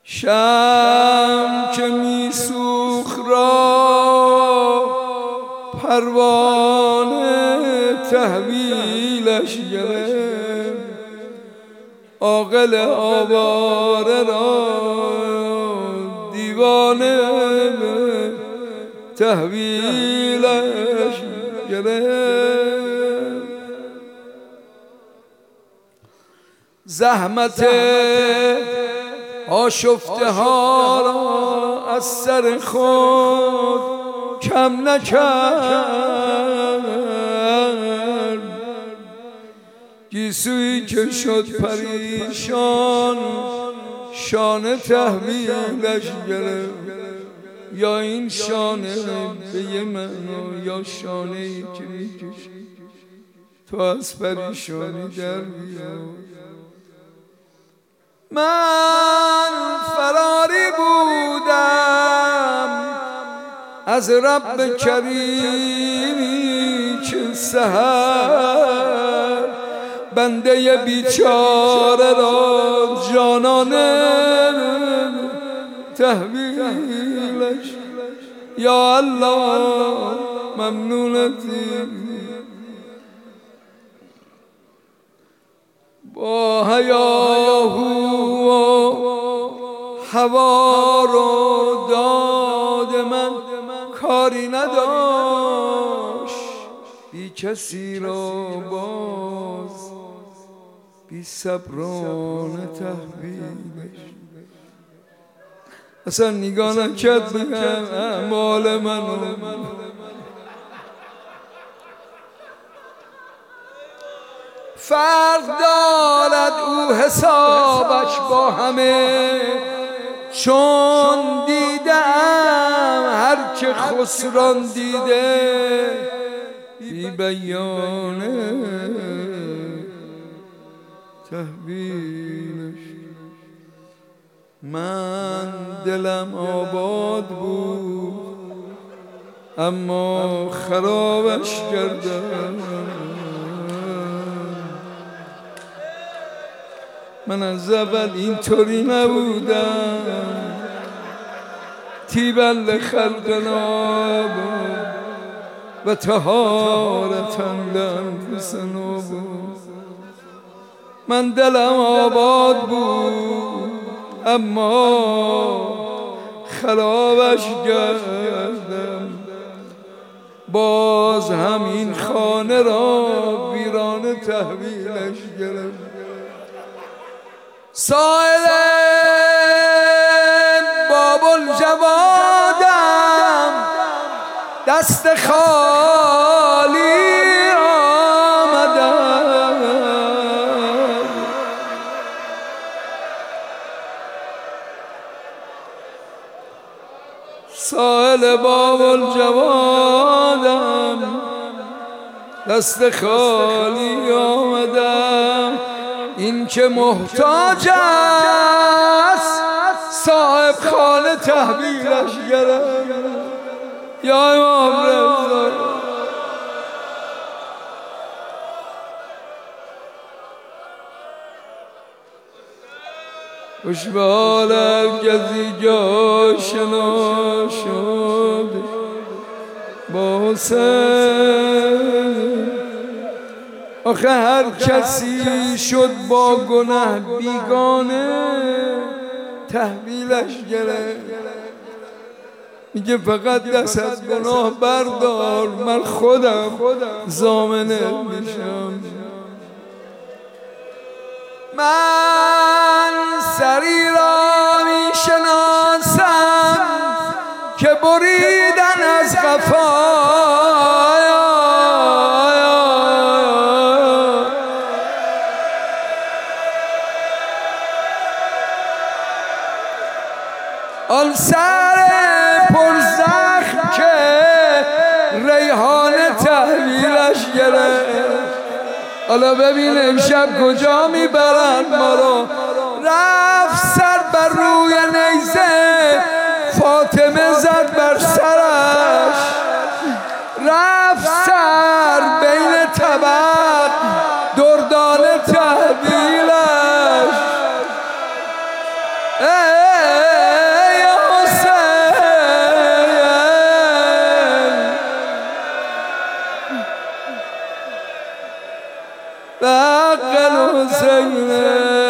شمع که میسوخت را پروانه تحویلش گرفت، عاقل آواره را دیوانه تحویلش گرفت. زحمت آشفته ها را از سر خود کم نکرد، گیسویی که شد پریشان شانه تحویلش گرفت. یا این شانه به یه معنا یا شانه ای که میکشی تو از پریشانی در بیا. من فراری بودم از رب کریمی که سحر بنده بیچاره را جانانه تحویلش. یا الله ممنونتی با هیاهو هوا رو داد من کاری نداشت، بی کسی را باز بی صبرانه تحویلش. اصلا نگاه نکرد بگم اعمال منو، فرق دارد او حسابش با همه، چون دیدم هر که خسران دیده بی بیانه تحویلش. من دلم آباد بود اما خرابش کردم. من از اول اینطوری نبودم. طیبا لخلقنا و طهارة لانفسنا. من دلم آباد بود اما خرابش کردم. باز همین خانه را ویرانه تحویلش گرفت. سائل باب الجوادم دست خالی آمدم. سائل باب الجوادم دست خالی آمدم. این که محتاج است صاحب خانه تحویلش گرفت. یا امام رضا خوش به حال هر کسی آشنا شد با حسین. آخه هر کسی شد با گناه بیگانه تحویلش گرفت. میگه فقط دست از گناه بردار من خودم ضامنه میشم. من سری را میشناسم که بریدن از قفا آن سر پرزخم که ریحان تحویلش گرفت. حالا ببین امشب کجا میبرن ما رو. رفت سر بر روی نیزه فاطمه زد بر سرش. رفت سر بین طبق دردانه تحویلش. يا حسين باق الحسين